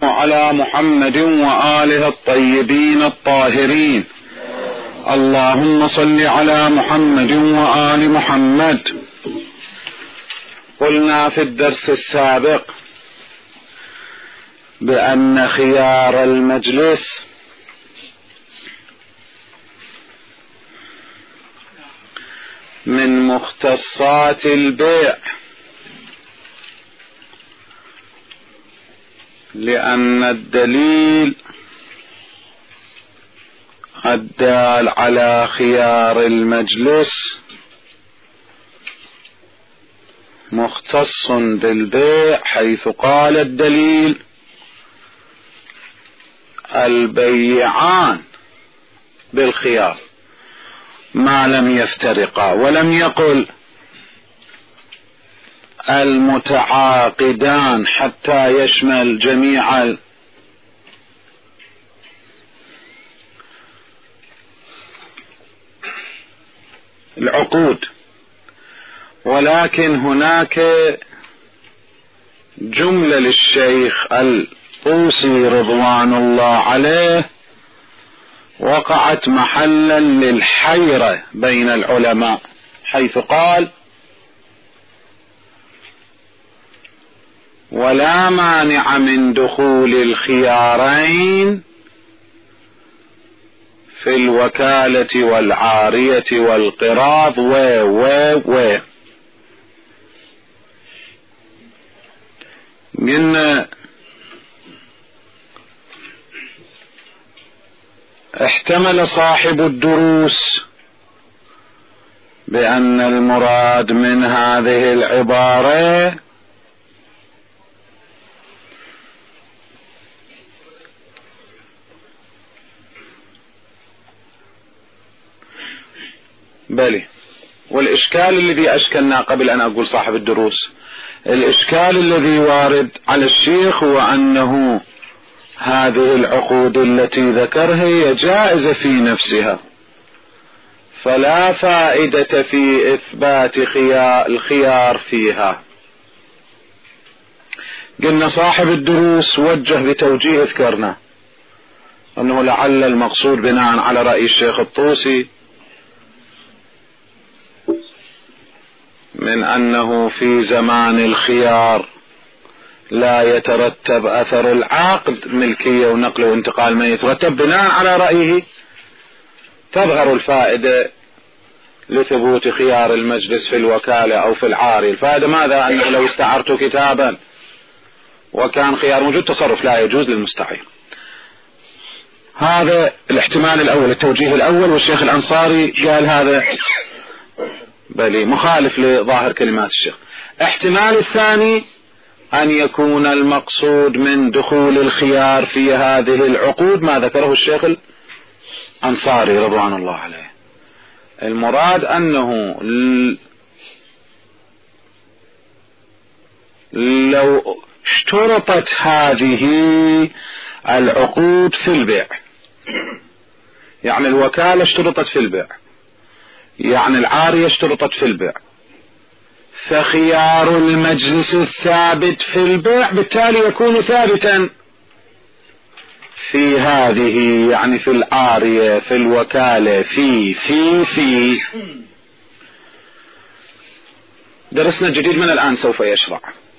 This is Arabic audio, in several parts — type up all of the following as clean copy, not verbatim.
وعلى محمد وآله الطيبين الطاهرين. اللهم صل على محمد وآل محمد. قلنا في الدرس السابق بأن خيار المجلس من مختصات البيع، لأن الدليل الدال على خيار المجلس مختص بالبيع، حيث قال الدليل: البيعان بالخيار ما لم يفترقا، ولم يقل المتعاقدان حتى يشمل جميع العقود، ولكن هناك جملة للشيخ الطوسي رضوان الله عليه وقعت محلا للحيرة بين العلماء، حيث قال: ولا مانع من دخول الخيارين في الوكالة والعارية والقراض قلنا احتمل صاحب الدروس بأن المراد من هذه العبارة بلي. والإشكال الذي أشكلنا قبل أن أقول صاحب الدروس، الإشكال الذي وارد على الشيخ هو أنه هذه العقود التي ذكرها هي جائزة في نفسها، فلا فائدة في إثبات الخيار فيها. قلنا صاحب الدروس وجه بتوجيه ذكرنا أنه لعل المقصود بناء على رأي الشيخ الطوسي من أنه في زمان الخيار لا يترتب أثر العقد، ملكية ونقل وانتقال ما يترتب، بناء على رأيه تظهر الفائدة لثبوت خيار المجلس في الوكالة أو في العاري. الفائدة ماذا؟ أنه لو استعرت كتابا وكان خيار موجود تصرف لا يجوز للمستعير. هذا الاحتمال الأول، التوجيه الأول، والشيخ الأنصاري قال هذا بل مخالف لظاهر كلمات الشيخ. احتمال الثاني أن يكون المقصود من دخول الخيار في هذه العقود ما ذكره الشيخ الأنصاري رضوان الله عليه، المراد أنه لو اشترطت هذه العقود في البيع، يعني الوكالة اشترطت في البيع، يعني العارية اشترطت في البيع، فخيار المجلس الثابت في البيع بالتالي يكون ثابتا في هذه، يعني في العارية، في الوكالة، في درسنا الجديد من الآن سوف يشرع.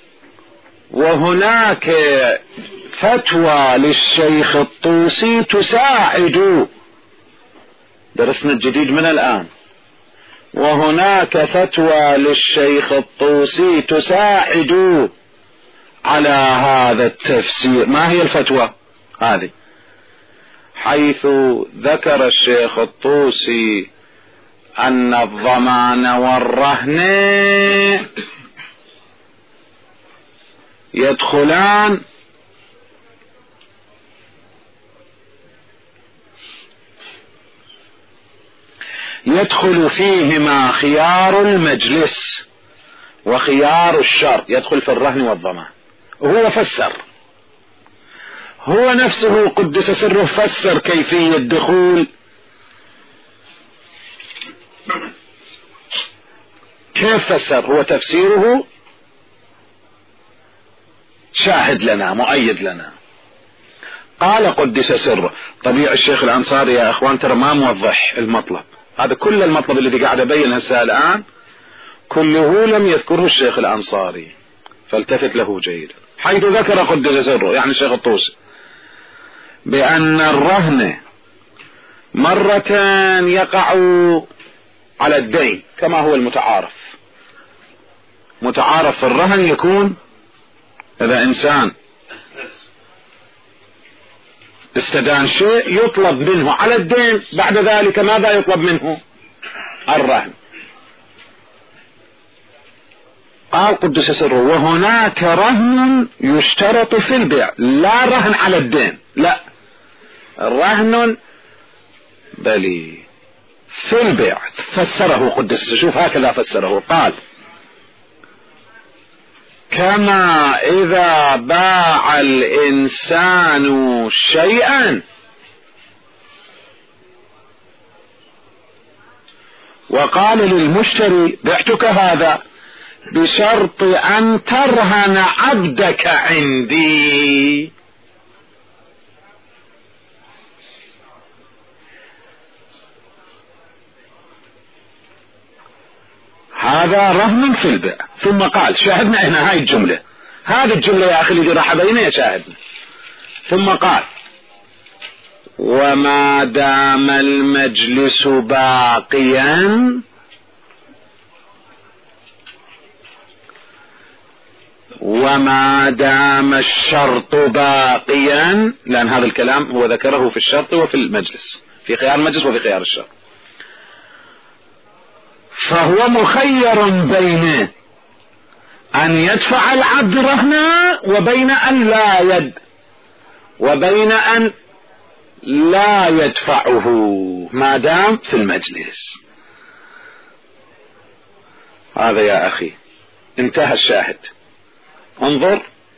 وهناك فتوى للشيخ الطوسي تساعد، درسنا الجديد من الآن، وهناك فتوى للشيخ الطوسي تساعد على هذا التفسير. ما هي الفتوى هذه؟ حيث ذكر الشيخ الطوسي أن الضمان والرهن يدخلان يدخل فيهما خيار المجلس وخيار الشر، يدخل في الرهن والضمان. وهو فسر، هو نفسه قدس سره فسر كيفية دخول، كيف فسر؟ هو تفسيره شاهد لنا، مؤيد لنا. قال قدس سره. طبيعي الشيخ الأنصاري يا أخوان ترى ما موضح المطلب، هذا كل المطلب الذي قاعد أبين هسه الآن كله لم يذكره الشيخ الأنصاري، فالتفت له جيدا. حيث ذكر قدس سره يعني الشيخ الطوسي بأن الرهن مرة يقع على الدين كما هو المتعارف. متعارف في الرهن يكون إذا إنسان استدان شيء يطلب منه على الدين، بعد ذلك ماذا يطلب منه؟ الرهن. قال قدس سره وهناك رهن يشترط في البيع، لا رهن على الدين، لا رهن بل في البيع. فسره قدس، شوف هكذا فسره، قال كما إذا باع الإنسان شيئا وقال للمشتري بعتك هذا بشرط أن ترهن عبدك عندي، هذا رهن في البيع. ثم قال شاهدنا هنا هاي الجملة، هذه الجملة يا أخي اللي راح بيننا يا شاهدنا. ثم قال وما دام المجلس باقيا وما دام الشرط باقيا، لأن هذا الكلام هو ذكره في الشرط وفي المجلس، في خيار المجلس وفي خيار الشرط، فهو مخير بين أن يدفع العبد رهنا وبين أن لا يدفعه ما دام في المجلس. هذا يا أخي انتهى الشاهد. انظر،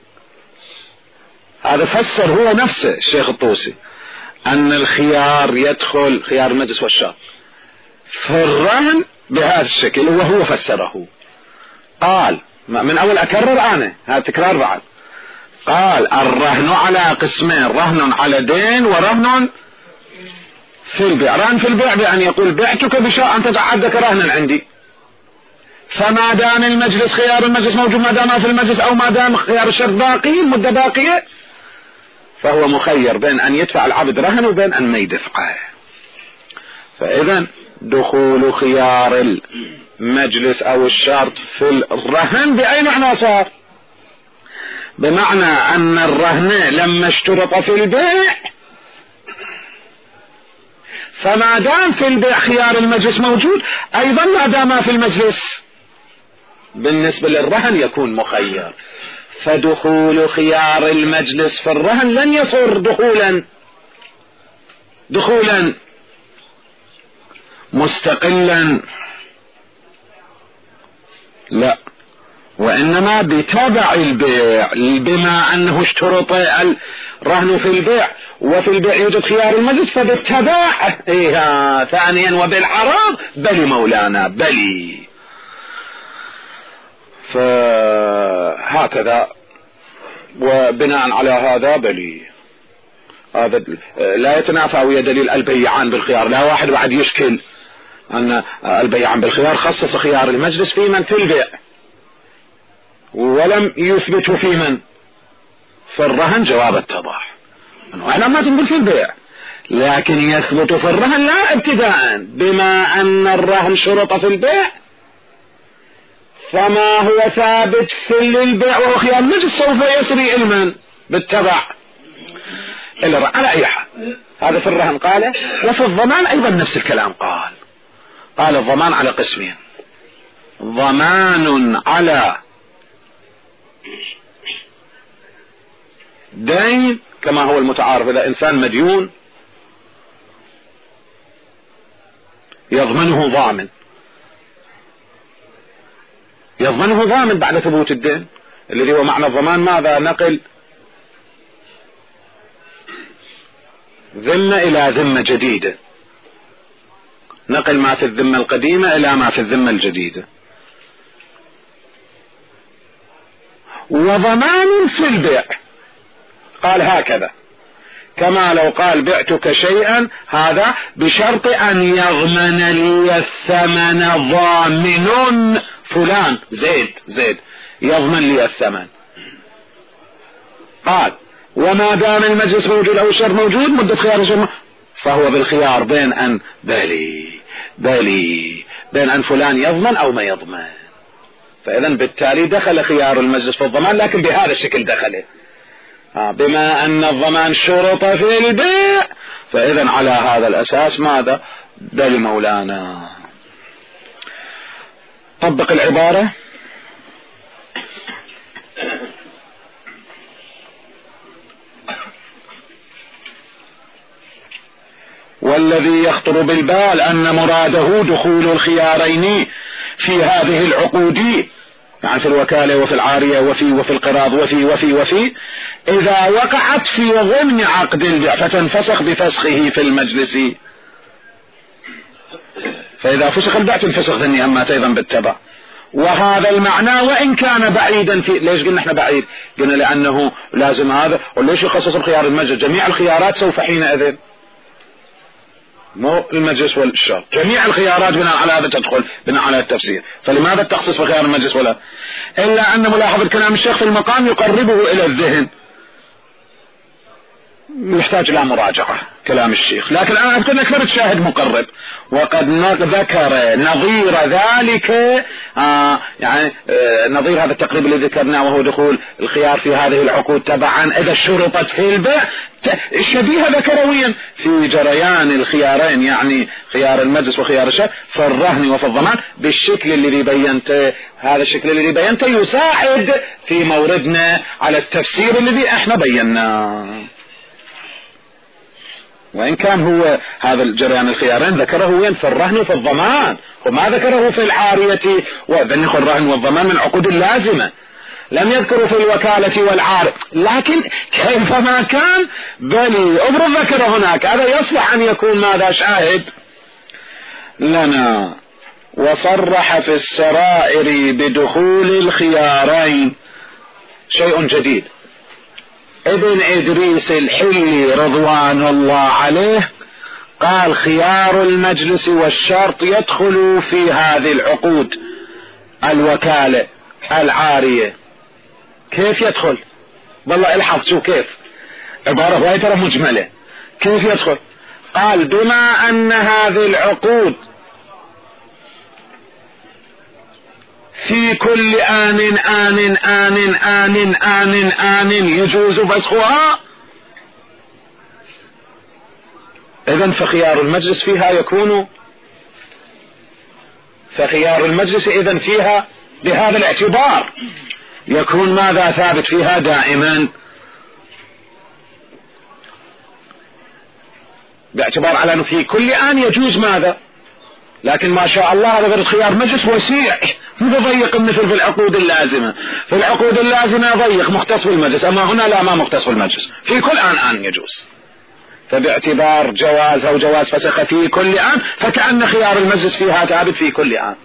هذا فسر هو نفسه الشيخ الطوسي أن الخيار يدخل خيار المجلس والشرط في الرهن بهذا الشكل، وهو فسره. قال من أول أكرر أنا هذا تكرار بعد، قال الرهن على قسمين، رهن على دين ورهن في البيع. رهن في البيع بأن يقول بعتك بشرط أن تضع عبدك رهنا عندي، فما دام المجلس خيار المجلس موجود، ما دام في المجلس أو ما دام خيار الشرط باقي مدة باقية، فهو مخير بين أن يدفع العبد رهن وبين أن ما يدفعه. فإذا دخول خيار المجلس أو الشرط في الرهن بأي معنى صار؟ بمعنى أن الرهن لما اشترط في البيع فما دام في البيع خيار المجلس موجود، أيضا ما دام في المجلس بالنسبة للرهن يكون مخير. فدخول خيار المجلس في الرهن لن يصير دخولا مستقلا، لا، وإنما بتابع البيع، بما أنه اشترط الرهن في البيع وفي البيع يوجد خيار المجلس، فبالتبع ثانيا وبالعرض بلي مولانا بلي. فهكذا وبناء على هذا بلي، هذا لا يتنافى ويا دليل البيعان بالخيار. لا واحد بعد يشكل أن البيعان بالخيار خصص خيار المجلس في من في البيع ولم يثبته في من في الرهن. جواب اتضح أنا ما تنقل في البيع، لكن يثبت في الرهن لا ابتداء، بما أن الرهن شرط في البيع فما هو ثابت في البيع وهو خيار المجلس سوف يسري علما بالتبع. على أي حال هذا في الرهن قال. وفي الضمان أيضا نفس الكلام قال الضمان على قسمين، ضمان على دين كما هو المتعارف، إذا إنسان مديون يضمنه ضامن بعد ثبوت الدين، الذي هو معنى الضمان ماذا؟ نقل ذمة إلى ذمة جديدة، نقل ما في الذمة القديمة إلى ما في الذمة الجديدة. وضمان في البيع قال هكذا كما لو قال بعتك شيئا هذا بشرط أن يضمن لي الثمن ضامن فلان زيد يضمن لي الثمن. قال وما دام المجلس موجود أو الشرط موجود مدة خيار الشرط فهو بالخيار بين أن بين أن فلان يضمن أو ما يضمن. فإذا بالتالي دخل خيار المجلس في الضمان، لكن بهذا الشكل دخله بما أن الضمان شرط في البيع، فإذا على هذا الأساس ماذا دل مولانا. طبق العبارة. والذي يخطر بالبال أن مراده دخول الخيارين في هذه العقود، يعني في الوكالة وفي العارية وفي القراض وفي إذا وقعت في ضمن عقد البيع فتنفسخ بفسخه في المجلس، فإذا فسخ البيع تنفسخ ذني أما أيضا بالتبع. وهذا المعنى وإن كان بعيدا في. ليش قلنا احنا بعيد؟ قلنا لأنه لازم هذا. وليش يخصص بخيار المجلس؟ جميع الخيارات سوف حينئذ مو المجلس والشرط، جميع الخيارات بناء على هذا تدخل بناء على التفسير. فلماذا التخصيص بخيار المجلس ولا؟ إلا أن ملاحظة كلام الشيخ في المقام يقربه إلى الذهن، يحتاج إلى مراجعة كلام الشيخ. لكن أنا أذكر ذكرت شاهد مقرب، وقد ذكر نظير ذلك يعني نظير هذا التقريب الذي ذكرناه، وهو دخول الخيار في هذه العقود تبعا إذا شرطت في البيع، شبيه ذكرويا في جريان الخيارين، يعني خيار المجلس وخيار الشرط في الرهن وفي الضمان بالشكل الذي بينته. هذا الشكل الذي بينته يساعد في موردنا على التفسير الذي احنا بيناه، وإن كان هو هذا الجريان الخيارين ذكره وين في الرهن وفي الضمان، وما ذكره في العارية وبنخ الرهن والضمان من عقود اللازمة، لم يذكره في الوكالة والعارض. لكن كيفما كان بل أبرز ذكر هناك، هذا يصلح أن يكون ماذا شاهد لنا. وصرح في السرائر بدخول الخيارين شيء جديد. ابن إدريس الحلي رضوان الله عليه قال خيار المجلس والشرط يدخل في هذه العقود، الوكالة العارية. كيف يدخل؟ والله الحظ شو كيف عبارة وايد ترى مجملة. كيف يدخل؟ قال بما أن هذه العقود في كل آن يجوز فسخها، إذن فخيار المجلس فيها يكون، فخيار المجلس إذن فيها بهذا الاعتبار يكون ماذا ثابت فيها دائما، باعتبار على أنه في كل آن يجوز ماذا. لكن ما شاء الله هذا غير خيار مجلس وسيع، مو ضيق مثل في العقود اللازمة. في العقود اللازمة ضيق مختص بالمجلس، أما هنا لا، ما مختص بالمجلس، في كل آن يجوز. فباعتبار جواز أو جواز فسخ في كل آن، فكأن خيار المجلس فيها ثابت في كل آن.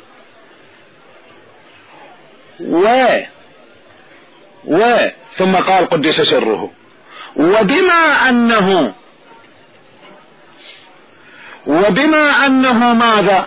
ثم قال قدس سره وبما أنه ماذا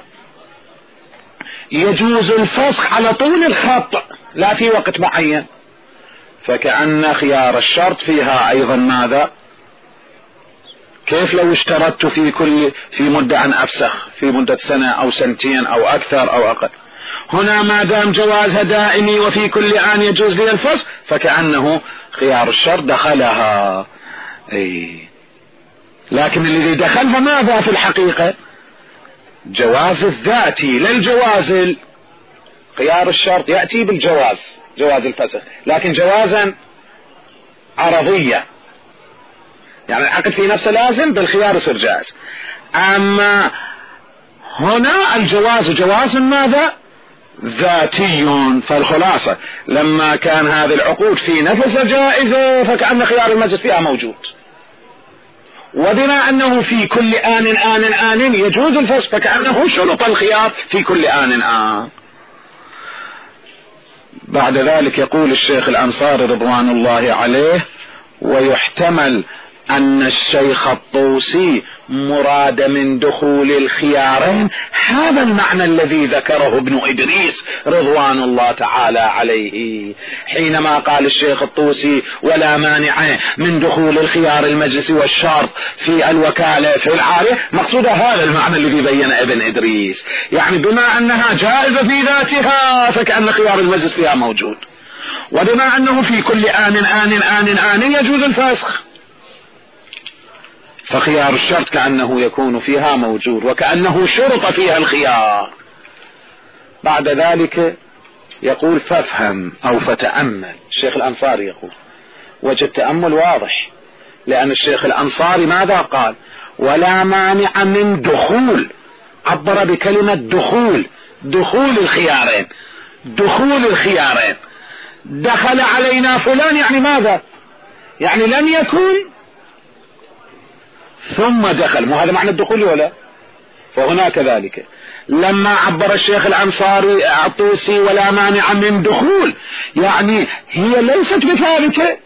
يجوز الفسخ على طول الخط لا في وقت معين، فكأن خيار الشرط فيها أيضا ماذا. كيف لو اشترطت في مدة أن أفسخ في مدة سنة أو سنتين أو أكثر أو أقل، هنا ما دام جوازها دائمي وفي كل آن يجوز لي الفسخ، فكأنه خيار الشرط دخلها. لكن الذي دخلها ماذا في الحقيقة؟ جواز الذاتي للجواز. خيار الشرط يأتي بالجواز، جواز الفسخ، لكن جوازا عرضية، يعني العقد في نفسه لازم، بالخيار يصير جائز. أما هنا الجواز جواز ماذا ذاتي. فالخلاصة لما كان هذه العقود في نفسها جائزة فكأن خيار المجلس فيها موجود، وبما أنه في كل آن يجوز الفسخ فكأنه شرط الخيار في كل آن. بعد ذلك يقول الشيخ الأنصاري رضوان الله عليه: ويحتمل أن الشيخ الطوسي مراد من دخول الخيارين هذا المعنى الذي ذكره ابن إدريس رضوان الله تعالى عليه، حينما قال الشيخ الطوسي ولا مانع من دخول الخيار المجلس والشرط في الوكالة في العارية، مقصود هذا المعنى الذي بين ابن إدريس، يعني بما أنها جائزة في ذاتها فكأن خيار المجلس فيها موجود، وبما أنه في كل آن يجوز الفسخ فخيار الشرط كأنه يكون فيها موجود وكأنه شرط فيها الخيار. بعد ذلك يقول فافهم أو فتأمل. الشيخ الأنصاري يقول وجه التأمل واضح، لأن الشيخ الأنصاري ماذا قال؟ ولا مانع من دخول، عبر بكلمة دخول الخيارين، دخول الخيارين. دخل علينا فلان يعني ماذا؟ يعني لم يكن ثم دخل، مو هذا معنى الدخول ولا؟ فهنا كذلك لما عبر الشيخ الأنصاري الطوسي ولا مانع من دخول، يعني هي ليست بثابتة،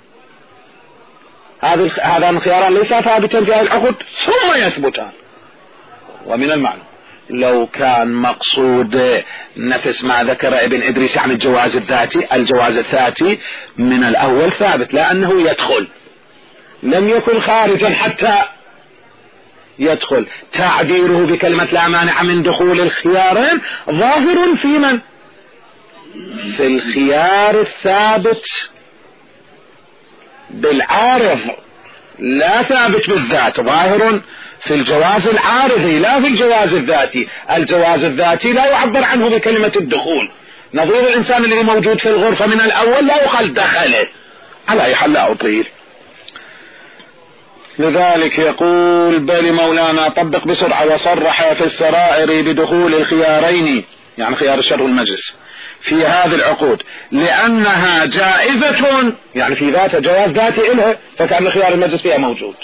هذا الخياران ليس ثابتا في العقد ثم يثبتان. ومن المعنى لو كان مقصود نفس ما ذكر ابن إدريس يعني الجواز الذاتي من الأول ثابت، لأنه يدخل، لم يكن خارجا حتى يدخل. تعبيره بكلمة لا مانع من دخول الخيارين ظاهر في من؟ في الخيار الثابت بالعارض، لا ثابت بالذات، ظاهر في الجواز العارضي لا في الجواز الذاتي. الجواز الذاتي لا يعبر عنه بكلمة الدخول، نظير الإنسان الذي موجود في الغرفة من الأول لا يقال دخله، على أي حال لا أطيل. لذلك يقول بل مولانا طبق بسرعة وصرح في السرائر بدخول الخيارين، يعني خيار الشرط والمجلس في هذه العقود لأنها جائزة، يعني في ذاتها جواز ذاتي إلها، فكأن خيار المجلس فيها موجود،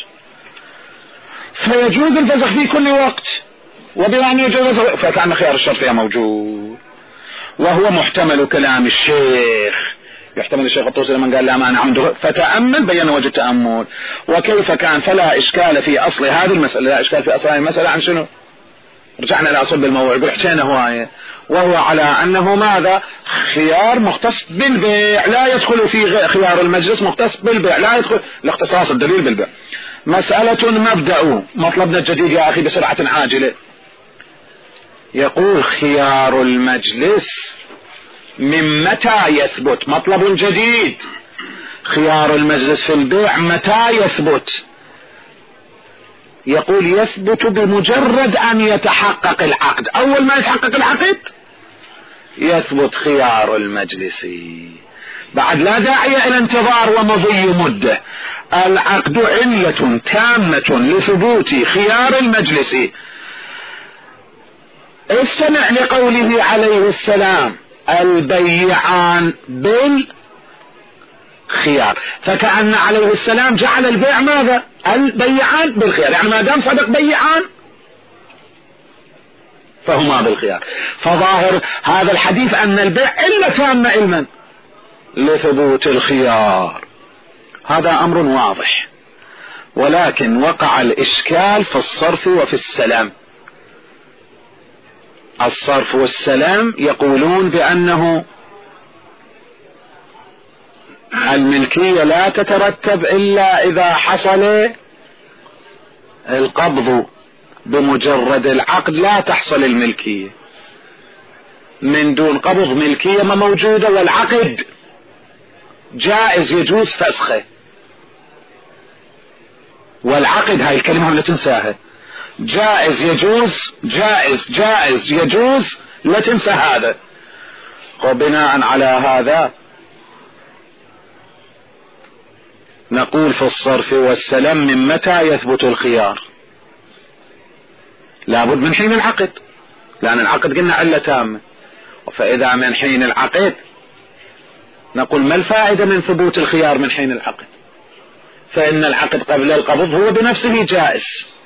فيجوز الفسخ في كل وقت، وبما أن يجوز فكأن خيار الشرط فيها موجود. وهو محتمل كلام الشيخ، يحتمل الشيخ الطوسي لمن قال لا مانع من دخول، فتأمل بين وجه التأمل. وكيف كان فلا إشكال في أصل هذه المسألة، لا إشكال في أصل هذه المسألة عن شنو؟ رجعنا إلى أصل الموضوع، حكينا هواية، وهو على أنه ماذا؟ خيار مختص بالبيع لا يدخل في خيار المجلس، مختص بالبيع لا يدخل، الاختصاص الدليل بالبيع. مسألة مبدأ مطلبنا الجديد يا أخي بسرعة عاجلة. يقول خيار المجلس من متى يثبت؟ مطلب جديد. خيار المجلس في البيع متى يثبت؟ يقول يثبت بمجرد أن يتحقق العقد، أول ما يتحقق العقد يثبت خيار المجلس، بعد لا داعي إلى انتظار ومضي مدة. العقد علة تامة لثبوت خيار المجلس. استمع لقوله عليه السلام البيعان بالخيار، فكأن عليه السلام جعل البيع ماذا؟ البيعان بالخيار، يعني ما دام صدق بيعان فهما بالخيار. فظاهر هذا الحديث أن البيع علة تامة علما لثبوت الخيار، هذا أمر واضح. ولكن وقع الإشكال في الصرف وفي السلام. الصرف والسلام يقولون بأنه الملكية لا تترتب إلا إذا حصل القبض، بمجرد العقد لا تحصل الملكية، من دون قبض ملكية ما موجودة، والعقد جائز يجوز فسخه. والعقد هاي الكلمة لا تنساها، جائز يجوز، جائز يجوز، لا تنسى هذا. وبناء على هذا نقول في الصرف والسلام من متى يثبت الخيار؟ لابد من حين العقد، لأن العقد قلنا علة تامة. فإذا من حين العقد نقول ما الفائدة من ثبوت الخيار من حين العقد؟ فإن العقد قبل القبض هو بنفسه جائز،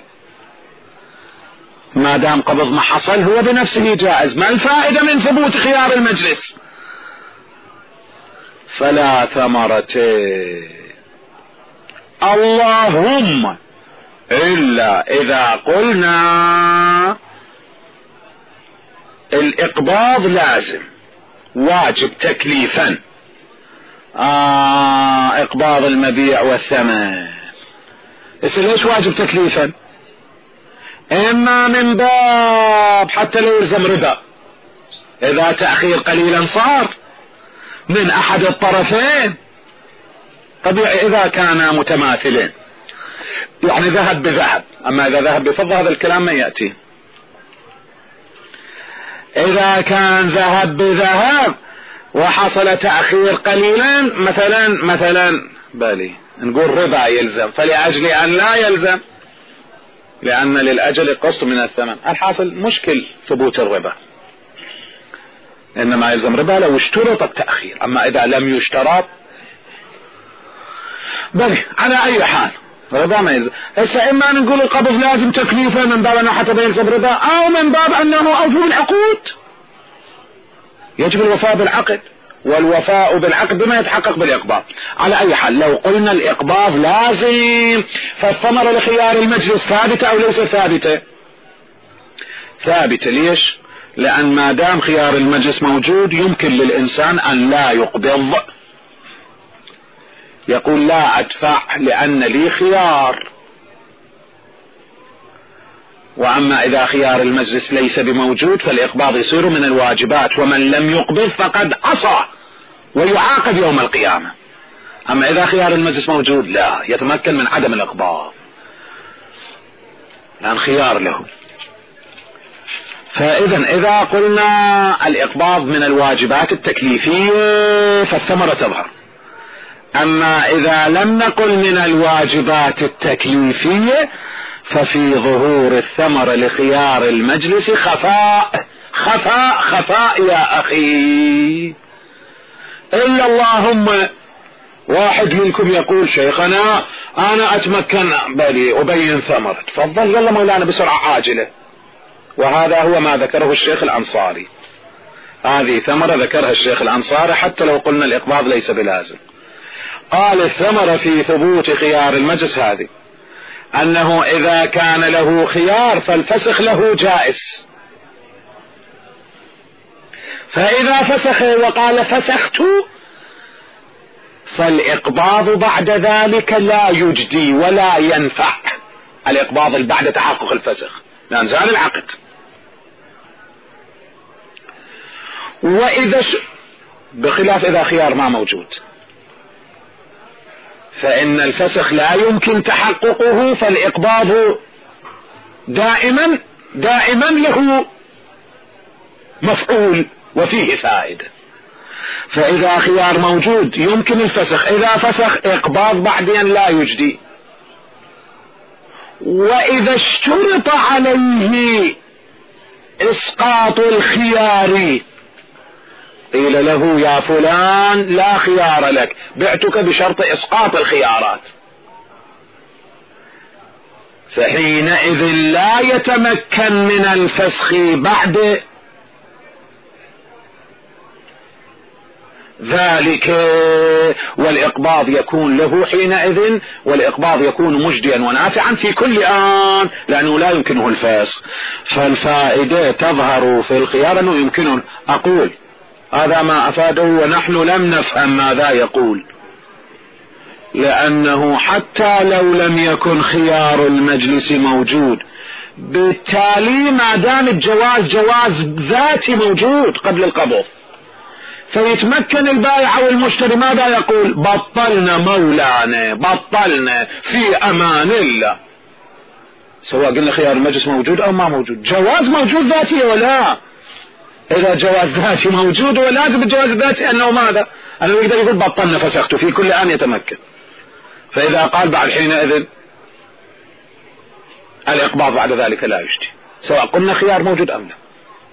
ما دام قبض ما حصل هو بنفسه جائز، ما الفائدة من ثبوت خيار المجلس؟ فلا ثمرة. اللهم إلا إذا قلنا الإقباض لازم واجب تكليفا، إقباض المبيع والثمن، بس ليش واجب تكليفا؟ إما من باب حتى لو يلزم ربا، إذا تأخير قليلا صار من أحد الطرفين، طبيعي إذا كان متماثلين، يعني ذهب بذهب. أما إذا ذهب بفضة هذا الكلام ما يأتي. إذا كان ذهب بذهب وحصل تأخير قليلا، مثلا بالي نقول ربا يلزم، فلأجل أن لا يلزم لأن للأجل قسط من الثمن، الحاصل مشكل ثبوت الربا، إنما يلزم ربا لو اشترط التأخير. أما إذا لم يشترط بل على أي حال ربا ما يلزم. هسه إما نقول القبض لازم تكليفا من باب أنه حتى يلزم ربا، أو من باب أنه أوفوا بالعقود، يجب الوفاء بالعقد، والوفاء بالعقد بما يتحقق بالإقباض. على أي حال لو قلنا الإقباض لازم، فالثمرة لخيار المجلس ثابتة أو ليس ثابتة؟ ثابتة. ليش؟ لأن ما دام خيار المجلس موجود يمكن للإنسان أن لا يقبض، يقول لا أدفع لأن لي خيار. وأما إذا خيار المجلس ليس بموجود فالإقباض يصير من الواجبات، ومن لم يقبض فقد عصى ويعاقب يوم القيامة. أما إذا خيار المجلس موجود لا يتمكن من عدم الإقباض لأن خيار له. إذا قلنا الإقباض من الواجبات التكليفية فالثمرة تظهر. أما إذا لم نقل من الواجبات التكليفية ففي ظهور الثمرة لخيار المجلس خفاء خفاء خفاء يا أخي. إلا اللهم واحد منكم يقول شيخنا أنا أتمكن بالي أبين ثمرة، تفضل يلا مولانا بسرعة عاجلة. وهذا هو ما ذكره الشيخ الأنصاري، هذه ثمرة ذكرها الشيخ الأنصاري حتى لو قلنا الإقباض ليس بلازم. قال الثمرة في ثبوت خيار المجلس هذه أنه إذا كان له خيار فالفسخ له جائز، فإذا فسخ وقال فسخت فالإقباض بعد ذلك لا يجدي ولا ينفع، الإقباض بعد تحقق الفسخ لأن زال العقد. وإذا بخلاف إذا خيار ما موجود فإن الفسخ لا يمكن تحققه، فالإقباض دائما له مفعول وفيه فائدة. فإذا خيار موجود يمكن الفسخ، إذا فسخ إقباض بعدين لا يجدي. وإذا اشترط عليه إسقاط الخيار قيل له يا فلان لا خيار لك، بعتك بشرط إسقاط الخيارات، فحينئذ لا يتمكن من الفسخ بعد ذلك، والإقباض يكون له حينئذ، والإقباض يكون مجديا ونافعا في كل آن لأنه لا يمكنه الفسخ. فالفائدة تظهر في الخيار أنه يمكنه. أقول هذا ما أفاده ونحن لم نفهم ماذا يقول، لأنه حتى لو لم يكن خيار المجلس موجود بالتالي ما دام الجواز جواز ذاتي موجود قبل القبض، فيتمكن البائع والمشتري ماذا يقول؟ بطلنا مولانا، بطلنا في أمان الله، سواء قلنا خيار المجلس موجود أو ما موجود. جواز موجود ذاتي ولا؟ إذا جواز ذاتي موجود ولازم الجواز الذاتي أنه ماذا؟ أنه يقدر يقول بطلنا فسخته في كل آن يتمكن. فإذا قال بعد حينئذ الإقباض بعد ذلك لا يجدي، سواء قلنا خيار موجود أم لا.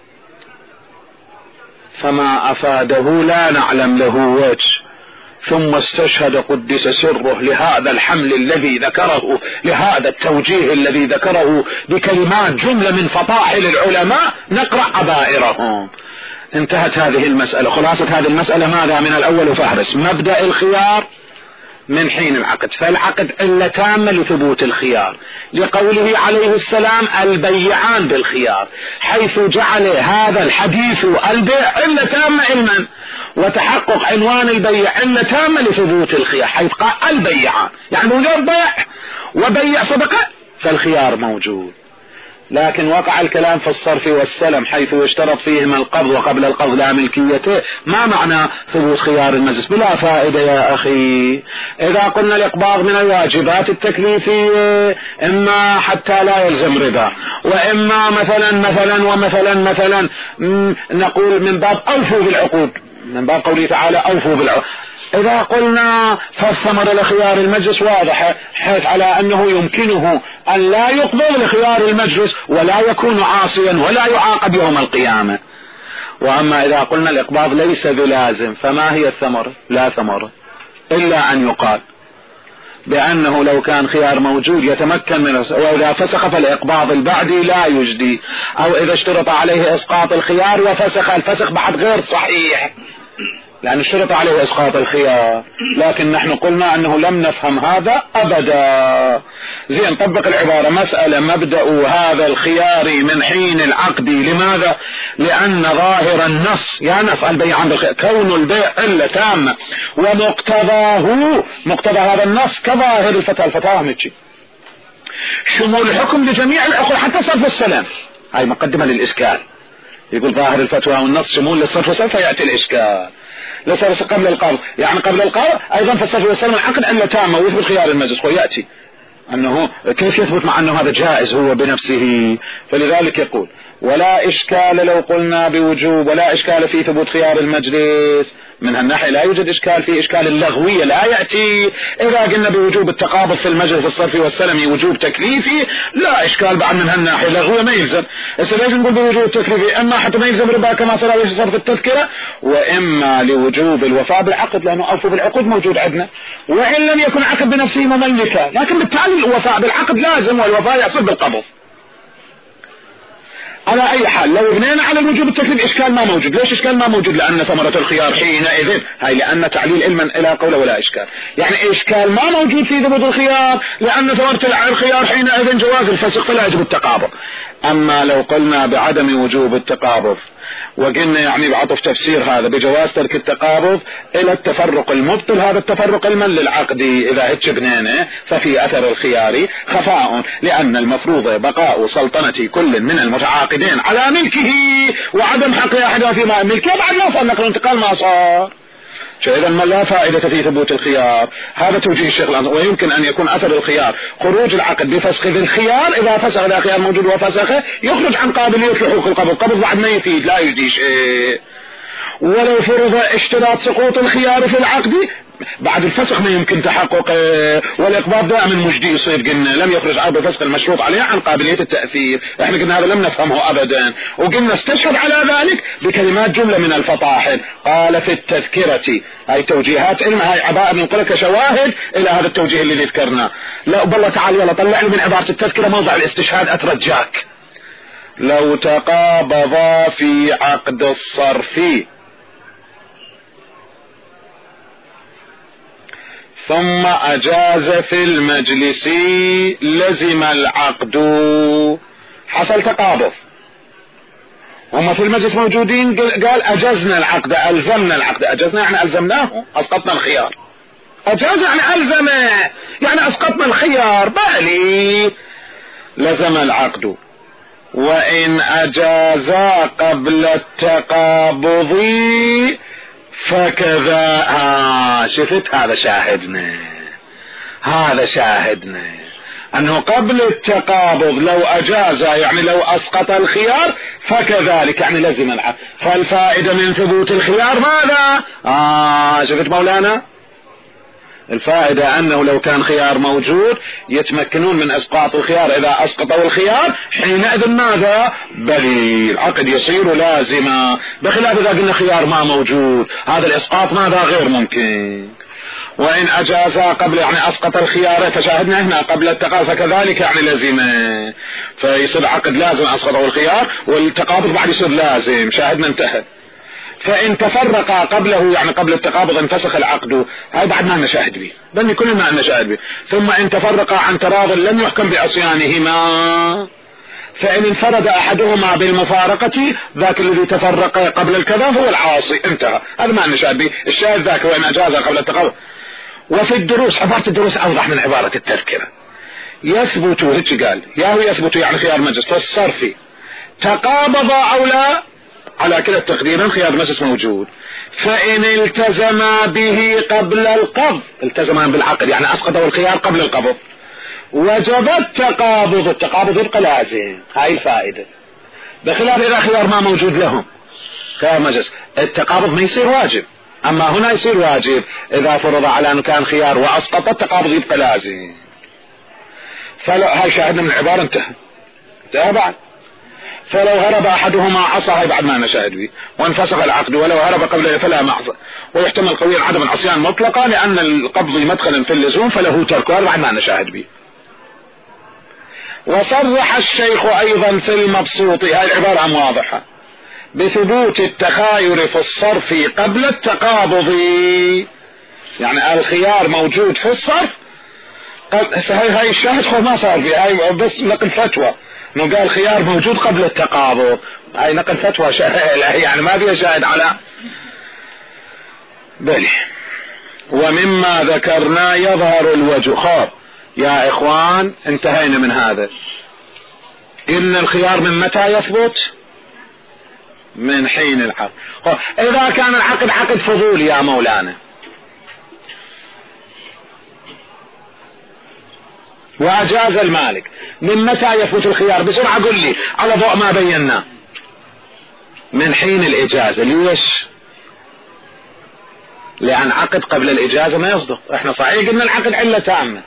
فما أفاده لا نعلم له وجه. ثم استشهد قدس سره لهذا الحمل الذي ذكره، لهذا التوجيه الذي ذكره بكلمات جملة من فطاحل العلماء نقرأ عبائرهم. انتهت هذه المسألة. خلاصة هذه المسألة ماذا؟ من الأول فهرس مبدأ الخيار من حين العقد، فالعقد علة تامة لثبوت الخيار، لقوله عليه السلام البيعان بالخيار، حيث جعل هذا الحديث البيع علة تامة علما، وتحقق عنوان البيع علة تامة لثبوت الخيار، حيث قال البيعان، يعني وجود بيع وبيع صدقة فالخيار موجود. لكن وقع الكلام في الصرف والسلم حيث يشترط فيهما القبض وقبل القبض لا ملكيته. ما معنى ثبوت خيار المجلس؟ بلا فائدة يا أخي. إذا قلنا الإقباض من الواجبات التكليفية إما حتى لا يلزم ربا، وإما مثلا نقول من باب أوفوا بالعقود، من باب قوله تعالى أوفوا بالعقود. إذا قلنا فالثمر لخيار المجلس واضح، حيث على أنه يمكنه أن لا يقبل لخيار المجلس ولا يكون عاصيا ولا يعاقب يوم القيامة. وأما إذا قلنا الإقباض ليس بلازم، فما هي الثمرة؟ لا ثمرة، إلا أن يقال بأنه لو كان خيار موجود يتمكن منه، وإذا فسخ فالإقباض البعدي لا يجدي، أو إذا اشترط عليه إسقاط الخيار وفسخ، الفسخ بعد غير صحيح لأن اشترط عليه إسقاط الخيار. لكن نحن قلنا أنه لم نفهم هذا أبدا. زين، طبق العبارة: مسألة مبدأ هذا الخيار من حين العقد. لماذا؟ لأن ظاهر النص، يا نص البيع عند الخيار، كون البيع علة تامة، ومقتضاه مقتضى هذا النص كظاهر الفتاة متشي شمول الحكم لجميع العقود حتى صرف السلام. هاي مقدمة للإشكال. يقول ظاهر الفتوى والنص شمول للصرف والسلام، فيأتي الإشكال. ليس قبل القبض، يعني قبل القبض أيضا في الصرف والسلام العقد علة تامة ويثبت خيار المجلس، ويأتي أنه كيف يثبت مع أنه هذا جائز هو بنفسه. فلذلك يقول: ولا إشكال لو قلنا بوجوب، ولا إشكال في ثبوت خيار المجلس. من هالناحية لا يوجد إشكال، في إشكال اللغوية لا يأتي. إذا قلنا بوجوب التقابض في المجلس في الصرف والسلم وجوب تكليفي، لا إشكال بعد من هالناحية اللغوية ما يلزم. ليش نقول بوجوب التكليفي؟ إما حتى ما يلزم ربا كما صار في صرف التذكرة، وإما لوجوب الوفاء بالعقد لأنه أوفوا بالعقود موجود عندنا، وإن لم يكن عقد بنفسه مملكا، لكن بالتالي الوفاء بالعقد لازم، والوفاء يحصل بالقبض. على أي حال لو بنينا على الوجوب التكليف إشكال ما موجود. ليش إشكال ما موجود؟ لأن ثمرة الخيار حينئذ، هاي لأن تعليل علما إلى قوله ولا إشكال، يعني إشكال ما موجود في ثبوت الخيار لأن ثمرة الخيار حينئذ جواز الفسخ فلا يجب التقابض. أما لو قلنا بعدم وجوب التقابض وقلنا يعني بعطف تفسير هذا بجواز ترك التقابض إلى التفرق المبطل، هذا التفرق المن للعقد إذا هتش بنينه، ففي أثر الخيار خفاء، لأن المفروض بقاء سلطنة كل من المتعاقدين على ملكه وعدم حق أحدها فيما ملكه بعد ما صار نقل انتقال ما صار. فإذا ما لا فائدة في ثبوت الخيار. هذا توجيه الشيخ الأنصاري. ويمكن أن يكون أثر الخيار خروج العقد بفسخ ذي الخيار، إذا فسخ ذا خيار موجود وفسخه يخرج عن قابلية لحقوق القبض. القبض بعد ما يفيد لا يجدي شيء. ولو فرض اشتراط سقوط الخيار في العقد بعد الفسخ ما يمكن تحقق، والإقباض دائما مجدي يصير. قلنا لم يخرج عقد فسخ المشروط عليه عن قابلية التأثير. احنا قلنا هذا لم نفهمه أبدا، وقلنا استشهد على ذلك بكلمات جملة من الفطاحل. قال في التذكرة، هاي توجيهات علم، هاي عباءة بنقول كشواهد إلى هذا التوجيه اللي ذكرناه. لا بالله تعالى يلا طلع لي من عبارة التذكرة موضع الاستشهاد أترجاك. لو تقابضا في عقد الصرف ثم أجاز في المجلس لزم العقد. حصل تقابض، هم في المجلس موجودين، قال أجزنا العقد، ألزمنا العقد. أجزنا يعني ألزمناه، أسقطنا الخيار. أجاز يعني ألزمه، يعني أسقطنا الخيار، بالي لزم العقد. وإن أجازا قبل التقابض فكذا. شفت هذا شاهدنا أنه قبل التقابض لو أجاز يعني لو أسقط الخيار فكذلك يعني لزم العقد. فالفائدة من ثبوت الخيار ماذا؟ شفت مولانا؟ الفائدة أنه لو كان خيار موجود يتمكنون من إسقاط الخيار. إذا أسقطوا الخيار حينئذ ماذا؟ بلي العقد يصير لازما، بخلاف إذا قلنا خيار ما موجود، هذا الإسقاط ماذا؟ غير ممكن. وإن أجازا قبل يعني أسقط الخيار، فشاهدنا هنا قبل التقابض فكذلك يعني لازمه، فيصير عقد لازم أسقطه الخيار، والتقابض بعد يصير لازم. شاهدنا انتهى. فإن تفرقا قبله يعني قبل التقابض انفسخ العقد، هذا بعد ما نشاهد به، بل كل ما نشاهد به. ثم إن تفرقا عن تراض لم يحكم بعصيانهما، فإن انفرد أحدهما بالمفارقة ذاك الذي تفرق قبل الكذا هو العاصي، انتهى، هذا ما نشاهد به. الشاهد ذاك وإن أجاز قبل التقابض. وفي الدروس، عبارة الدروس أوضح من عبارة التذكرة. يثبت، هيك قال ياهو يثبت يعني خيار مجلس في الصرف تقابض أو لا، على كلا التقديرين خيار مجلس موجود. فإن التزم به قبل القبض، التزم بالعقد يعني أسقطه الخيار قبل القبض، وجب التقابض، التقابض يبقى لازم، هاي الفائدة. بخلاف إذا خيار ما موجود لهم خيار مجلس، التقابض ما يصير واجب. أما هنا يصير واجب إذا فرض على أنه كان خيار وأسقط التقابض يبقى لازم. فلو هاي شاهدنا من العبارة انتهى بعد. فلو هرب أحدهما عصى، هاي بعد ما نشاهد به، وانفسخ العقد. ولو هرب قبل فلا محظ، ويحتمل قويا عدم العصيان مطلقا لأن القبض مدخلا في اللزوم فله تركه، هذا بعد ما نشاهد به. وصرح الشيخ أيضا في المبسوط، هاي العبارة واضحة، بثبوت التخاير في الصرف قبل التقابض، يعني الخيار موجود في الصرف. هاي الشاهد خو ما صار فيه، هاي بس نقل فتوى انه قال خيار موجود قبل التقابض، هاي نقل فتوى يعني ما فيها شاهد على بلي. ومما ذكرنا يظهر الوجه. خاب يا اخوان انتهينا من هذا. ان الخيار من متى يثبت؟ من حين العقد. اذا كان العقد عقد فضول يا مولانا وأجاز المالك، من متى يثبت الخيار؟ بسرعة قل لي على ضوء ما بينا. من حين الإجازة. ليش؟ لأن عقد قبل الإجازة ما يصدق. احنا صحيح قلنا العقد علة تامة،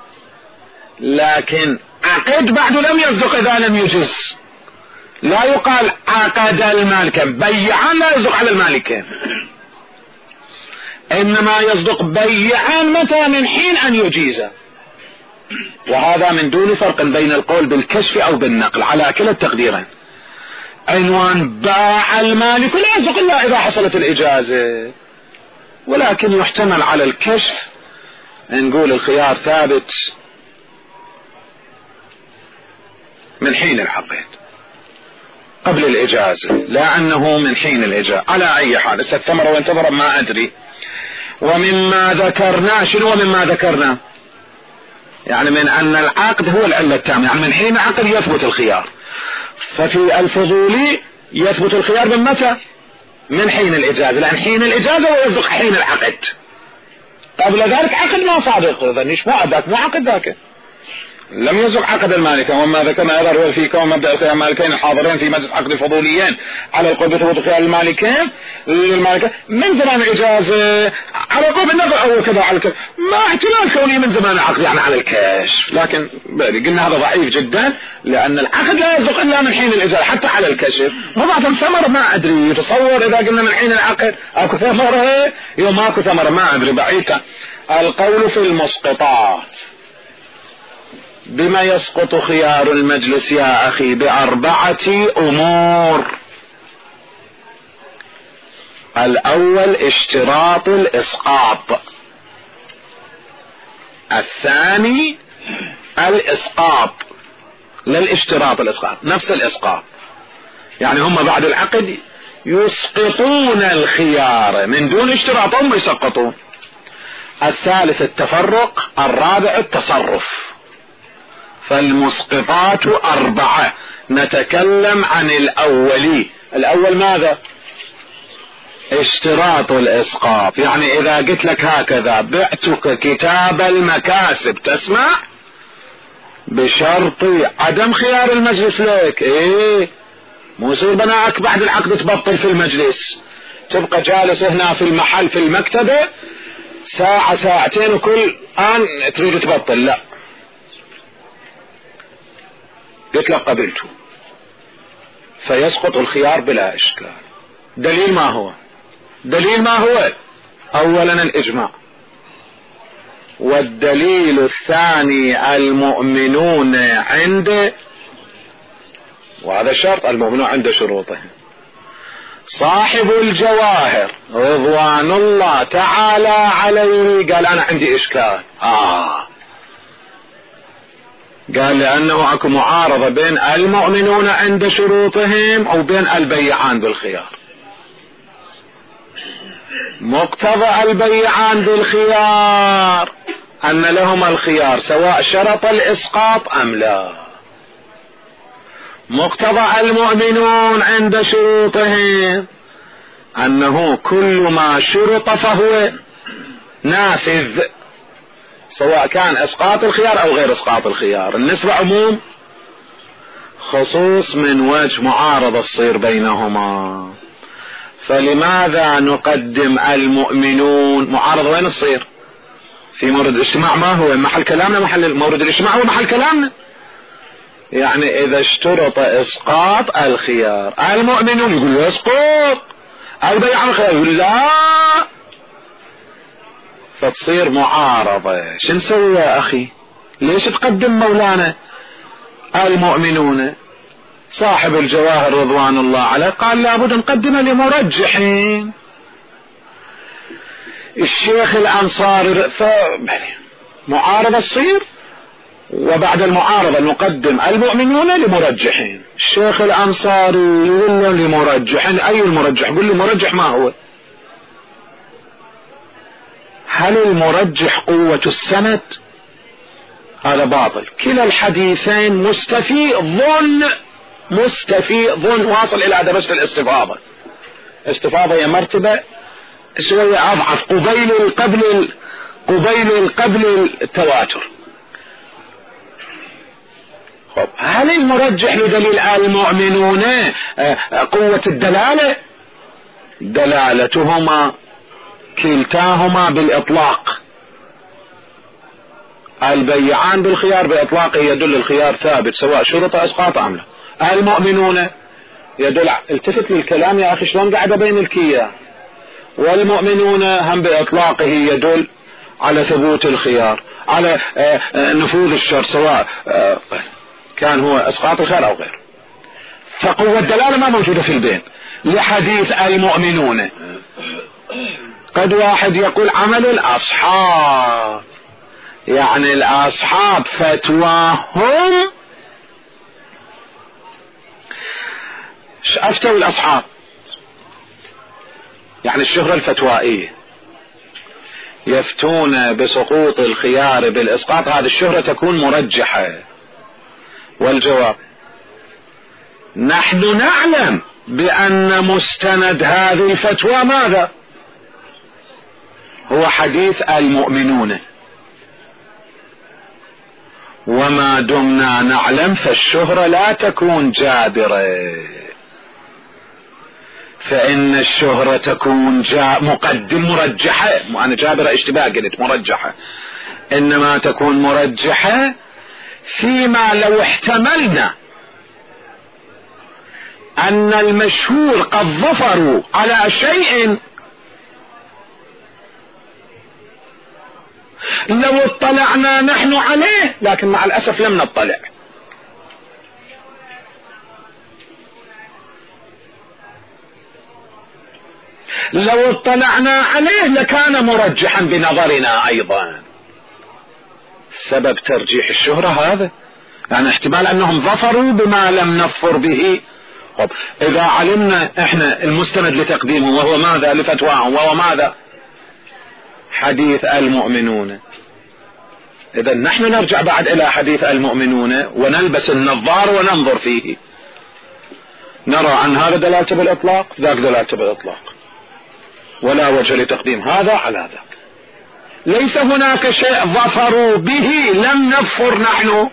لكن عقد بعد لم يصدق إذا لم يجز. لا يقال عقد المالكين بيعا لا يصدق على المالكين، إنما يصدق بيعا متى؟ من حين أن يجيز. وهذا من دون فرق بين القول بالكشف أو بالنقل على كلا التقديرين. عنوان باع المالك لا يصدق إلا إذا حصلت الإجازة، ولكن يحتمل على الكشف نقول الخيار ثابت من حين العقد قبل الإجازة، لا أنه من حين الإجازة. على أي حال استثمر وانتظر ما أدري. ومما ذكرنا، شنو مما ذكرنا؟ يعني من أن العقد هو العلة التامة، يعني من حين عقد يثبت الخيار. ففي الفضولي يثبت الخيار من متى؟ من حين الإجازة، لأن حين الإجازة ويصدق حين العقد. قبل ذلك عقد ما صادق، ذنيش مو ذاك مو عقد ذاك، لم يصدق عقد المالك. وما ذكرنا يظهر في كون مبدأ الخيار المالكين الحاضرين في مجلس عقد الفضوليين على القول بثبوت خيار المالكين من زمان الإجازة على قول النظر أو كذا على كذا، ما احتمال كوني من زمان العقد يعني على الكشف. لكن قلنا هذا ضعيف جدا، لأن العقد لا يصدق إلا من حين الإجازة حتى على الكشف. وضعت ثمرة ما أدري، يتصور إذا قلنا من حين العقد أكو ثمرة يوم أكو ثمرة ما أدري بعيدة. القول في المسقطات. بما يسقط خيار المجلس يا أخي؟ بأربعة أمور. الأول اشتراط الإسقاط، الثاني الإسقاط، لا الاشتراط، الإسقاط نفس الإسقاط، يعني هم بعد العقد يسقطون الخيار من دون اشتراط، هم يسقطون. الثالث التفرق، الرابع التصرف. فالمسقطات أربعة. نتكلم عن الأولي. الأول ماذا؟ اشتراط الإسقاط، يعني إذا قلت لك هكذا بعتك كتاب المكاسب تسمع بشرط عدم خيار المجلس لك. ايه مو يصير بناك بعد العقد تبطل في المجلس، تبقى جالس هنا في المحل في المكتبة ساعة ساعتين وكل آن تريد تبطل. لا، قلت لك قبلته فيسقط الخيار بلا إشكال. دليل ما هو؟ دليل ما هو؟ أولا الإجماع، والدليل الثاني المؤمنون عند، وهذا شرط، المؤمنون عند شروطه. صاحب الجواهر رضوان الله تعالى عليه قال انا عندي اشكال. قال لانه اكو معارضة بين المؤمنون عند شروطهم او بين البيعان بالخيار. مقتضى البيعان بالخيار ان لهما الخيار سواء شرط الاسقاط ام لا. مقتضى المؤمنون عند شروطهم انه كل ما شرط فهو نافذ سواء كان اسقاط الخيار او غير اسقاط الخيار. النسبة عموم خصوص من وجه معارضة تصير بينهما. فلماذا نقدم المؤمنون؟ معارضة وين تصير؟ في مورد الاجتماع. ما هو محل كلامنا؟ محل مورد الاجتماع هو محل كلامنا. يعني اذا اشترط اسقاط الخيار المؤمنون يقول يسقط، البيع الخيار يقول لا، فتصير معارضة. شو نسوي يا اخي؟ ليش تقدم مولانا المؤمنون؟ صاحب الجواهر رضوان الله عليه قال لابد نقدم لمرجحين. الشيخ الانصاري معارضة تصير، وبعد المعارضة نقدم المؤمنون لمرجحين. الشيخ الانصاري يقول لمرجحين. اي المرجح؟ قل لي مرجح ما هو؟ هل المرجح قوة السند؟ هذا باطل. كلا الحديثين مستفيض ظن واصل الى درجة الاستفاضة. استفاضة هي مرتبة شوية اضعف قبيل التواتر. خب هل المرجح لدليل المؤمنون قوة الدلالة؟ دلالتهما كلتاهما بالاطلاق. البيعان بالخيار باطلاقه يدل الخيار ثابت سواء شرط اسقاط ام لا. المؤمنون يدل، التفت للكلام يا اخي شلون قاعد بين الكيا. والمؤمنون هم باطلاقه يدل على ثبوت الخيار، على نفوذ الشر سواء كان هو اسقاط الخيار او غيره. فقوة الدلالة ما موجودة في البين لحديث المؤمنون. قد واحد يقول عمل الاصحاب، يعني الاصحاب فتواهم. افتوا الاصحاب يعني الشهرة الفتوائية يفتون بسقوط الخيار بالاسقاط، هذه الشهرة تكون مرجحة. والجواب نحن نعلم بان مستند هذه الفتوى ماذا؟ هو حديث المؤمنون. وما دمنا نعلم فالشهرة لا تكون جابرة، فإن الشهرة تكون مقدم مرجحة. أنا جابرة اشتباه قلت مرجحة، إنما تكون مرجحة فيما لو احتملنا أن المشهور قد ظفروا على شيء لو اطلعنا نحن عليه، لكن مع الأسف لم نطلع. لو اطلعنا عليه لكان مرجحا بنظرنا أيضا. سبب ترجيح الشهرة هذا، يعني احتمال أنهم ظفروا بما لم نظفر به. طب إذا علمنا إحنا المستند لتقديمه وهو ماذا؟ لفتواهم، وهو ماذا؟ حديث المؤمنون. إذا نحن نرجع بعد إلى حديث المؤمنون ونلبس النظار وننظر فيه، نرى عن هذا دلالته بالإطلاق، ذاك دلالته بالإطلاق، ولا وجه لتقديم هذا على ذاك. ليس هناك شيء ظفروا به لم نظفر نحن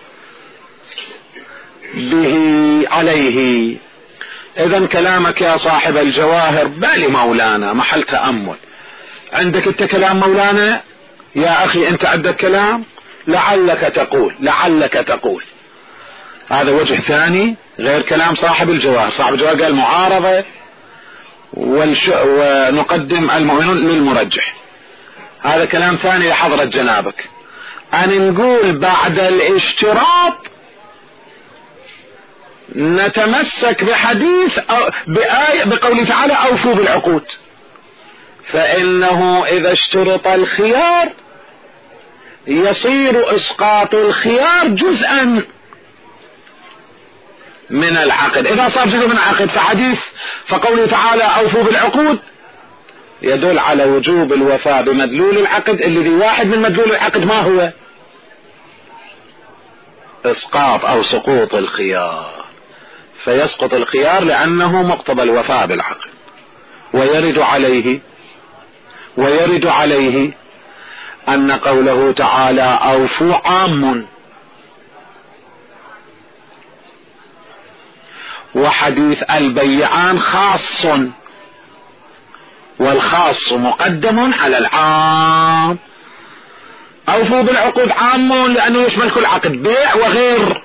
به عليه. إذا كلامك يا صاحب الجواهر بالي مولانا محل تأمل. عندك انت كلام مولانا يا أخي، أنت عندك كلام لعلك تقول هذا وجه ثاني غير كلام صاحب الجواهر. صاحب الجواهر قال معارضة ونقدم المؤمنون للمرجح، هذا كلام ثاني لحضرة جنابك. أن نقول بعد الاشتراط نتمسك بحديث بآية بقوله تعالى أوفوا بالعقود، فإنه إذا اشترط الخيار يصير إسقاط الخيار جزءا من العقد. إذا صار جزء من العقد فقوله تعالى أوفوا بالعقود يدل على وجوب الوفاء بمدلول العقد، الذي واحد من مدلول العقد ما هو؟ إسقاط أو سقوط الخيار، فيسقط الخيار لأنه مقتضى الوفاء بالعقد. ويرد عليه أن قوله تعالى أوفوا عام، وحديث البيعان خاص، والخاص مقدم على العام. أوفوا بالعقود عام لأنه يشمل كل عقد، بيع وغير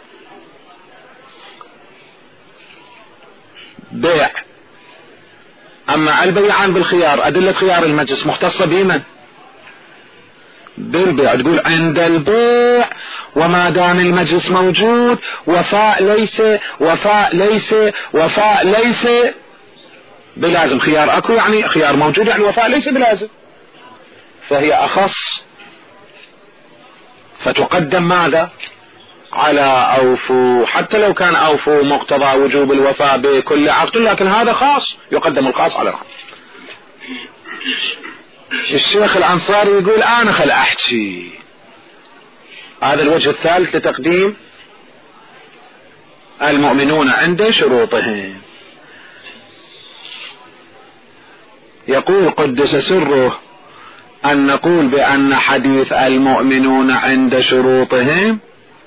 بيع. أما البيعان بالخيار أدلة خيار المجلس مختصة بمن؟ بالبيع، تقول عند البيع وما دام المجلس موجود وفاء ليس بلازم. خيار أكو يعني خيار موجود يعني وفاء ليس بلازم، فهي أخص، فتقدم ماذا؟ على أوفوا، حتى لو كان أوفوا مقتضى وجوب الوفاء بكل عقد، لكن هذا خاص، يقدم الخاص على العام. الشيخ الأنصاري يقول أنا خل أحكي. هذا الوجه الثالث لتقديم المؤمنون عند شروطهم. يقول قدس سره أن نقول بأن حديث المؤمنون عند شروطهم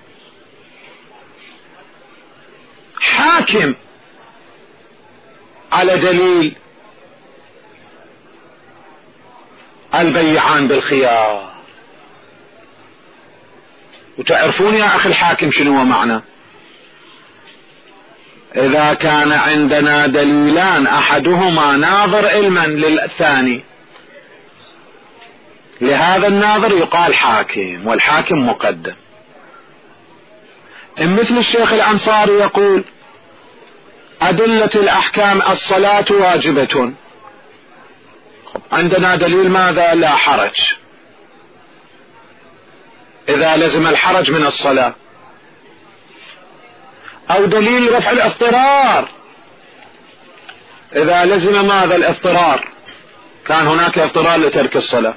حاكم على دليل البيعان بالخيار. وتعرفون يا أخي الحاكم شنو هو معنى؟ إذا كان عندنا دليلان أحدهما ناظر علما للثاني، لهذا الناظر يقال حاكم، والحاكم مقدم. مثل الشيخ الأنصاري يقول أدلة الأحكام الصلاة واجبة، عندنا دليل ماذا؟ لا حرج، إذا لزم الحرج من الصلاة. أو دليل رفع الاضطرار، إذا لزم ماذا؟ الاضطرار، كان هناك اضطرار لترك الصلاة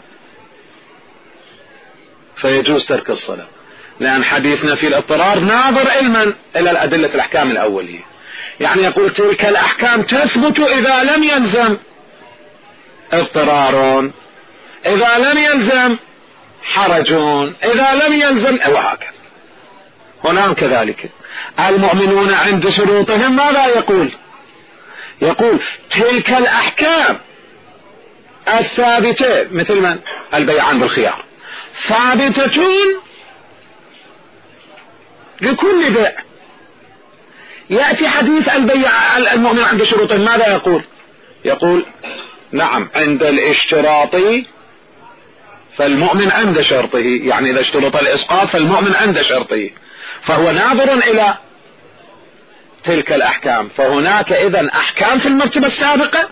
فيجوز ترك الصلاة، لأن حديثنا في الاضطرار ناظر علما إلى الأدلة الأحكام الأولية. يعني يقول تلك الأحكام تثبت إذا لم يلزم اضطرار، إذا لم يلزم حرج، إذا لم يلزم، وهكذا. هنا كذلك المؤمنون عند شروطهم ماذا يقول تلك الأحكام الثابتة مثل من؟ البيعان بالخيار ثابتة لكل بيع. يأتي حديث البيع المؤمن عند شروطه ماذا يقول نعم عند الاشتراط فالمؤمن عند شرطه، يعني إذا اشترط الإسقاط فالمؤمن عند شرطه، فهو ناظر إلى تلك الأحكام. فهناك إذن أحكام في المرتبة السابقة